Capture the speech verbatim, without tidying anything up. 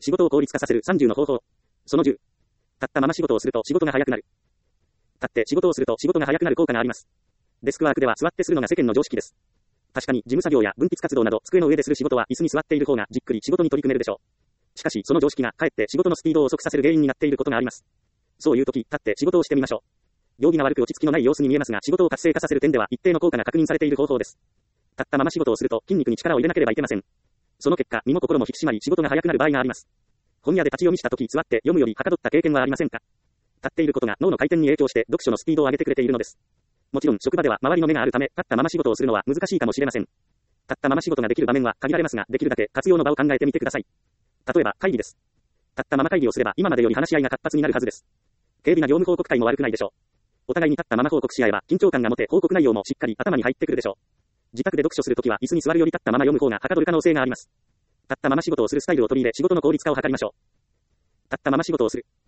仕事を効率化させるさんじゅうの方法。そのじゅう。立ったまま仕事をすると仕事が早くなる。立って仕事をすると仕事が早くなる効果があります。デスクワークでは座ってするのが世間の常識です。確かに事務作業や分泌活動など机の上でする仕事は椅子に座っている方がじっくり仕事に取り組めるでしょう。しかしその常識がかえって仕事のスピードを遅くさせる原因になっていることがあります。そういう時、立って仕事をしてみましょう。行儀が悪く落ち着きのない様子に見えますが、仕事を活性化させる点では一定の効果が確認されている方法です。立ったまま仕事をすると筋肉に力を入れなければいけません。その結果、身も心も引き締まり仕事が早くなる場合があります。本屋で立ち読みした時、座って読むよりはかどった経験はありませんか？立っていることが脳の回転に影響して読書のスピードを上げてくれているのです。もちろん職場では周りの目があるため、立ったまま仕事をするのは難しいかもしれません。立ったまま仕事ができる場面は限られますが、できるだけ活用の場を考えてみてください。例えば会議です。立ったまま会議をすれば今までより話し合いが活発になるはずです。軽微な業務報告会も悪くないでしょう。お互いに立ったまま報告し合えば緊張感が持て、報告内容もしっかり頭に入ってくるでしょう。自宅で読書するときは椅子に座るより立ったまま読む方がはかどる可能性があります。立ったまま仕事をするスタイルを取り入れ仕事の効率化を図りましょう。立ったまま仕事をする。